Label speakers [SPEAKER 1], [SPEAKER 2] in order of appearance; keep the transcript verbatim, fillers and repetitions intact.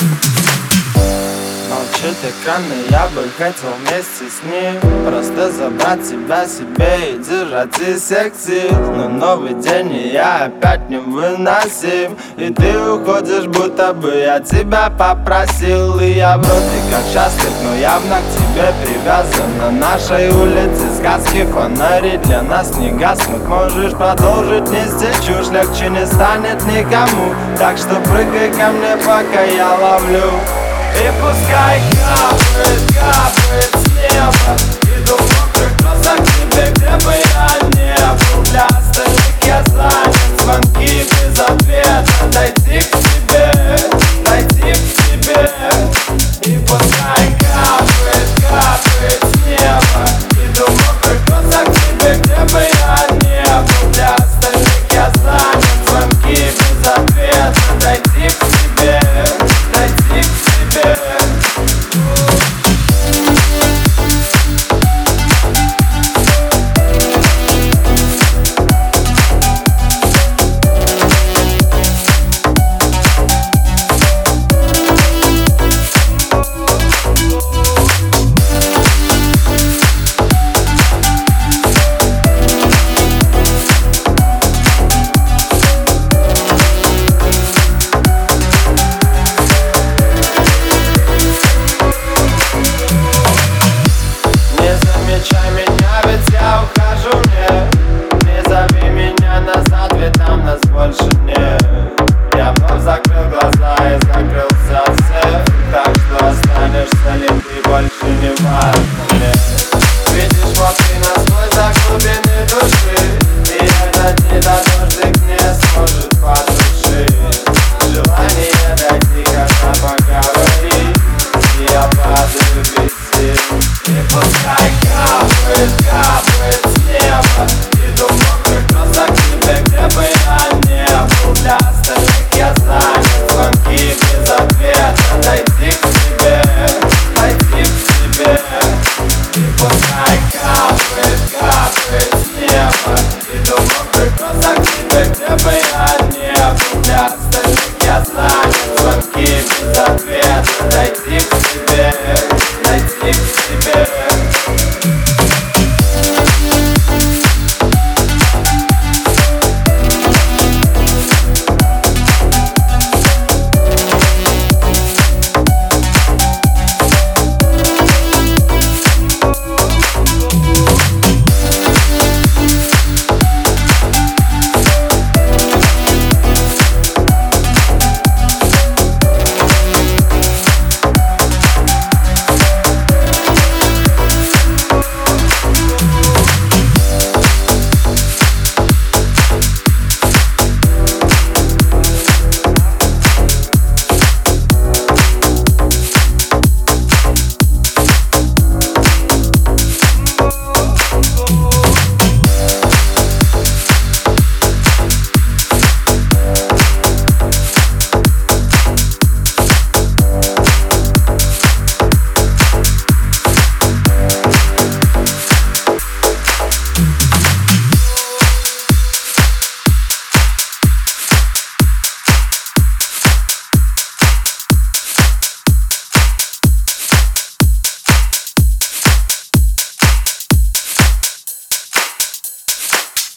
[SPEAKER 1] Молчит экраны, я бы хотел вместе с ним просто забрать тебя себе и держать из всех сил. Но новый день, и я опять невыносим, и ты уходишь, будто бы я тебя попросил. И я вроде как счастлив, но явно к тебе привязан. На нашей улице сказки, фонари для нас не гаснут. Можешь продолжить нести чушь, легче не станет никому. Так что прыгай ко мне, пока я ловлю. И пускай капает, капает с неба. Иду в мокрых трусах к тебе, где бы я не был. Для остальных я занят, звонки без ответа. Дойти к тебе, дойти к тебе. И пускай капает, капает с неба. Иду в мокрых трусах к тебе, где бы я не был. Для остальных я занят, звонки без ответа. Дойти к тебе, дойти к тебе. Замечай меня, ведь я ухожу, мне. Не зови меня назад, ведь там нас больше нет. Я вновь закрыл глаза и закрылся от всех. Так что останешься ли ты, больше не важно мне. Видишь, вот ты на свой за глубины души, и этот недодождик не сможет потушить желание дойти, когда поговорить. И я падаю без сил. И пускай капает, капает с неба. Иду в мокрых трусах к тебе, где бы я не был. Для остальных я занят, звонки без ответа. Дойти к тебе, дойти к тебе. И пускай капает, капает с неба. Иду в мокрых трусах к тебе, где бы я не был. Для остальных я занят, звонки без ответа. Дойти к тебе, дойти к тебе.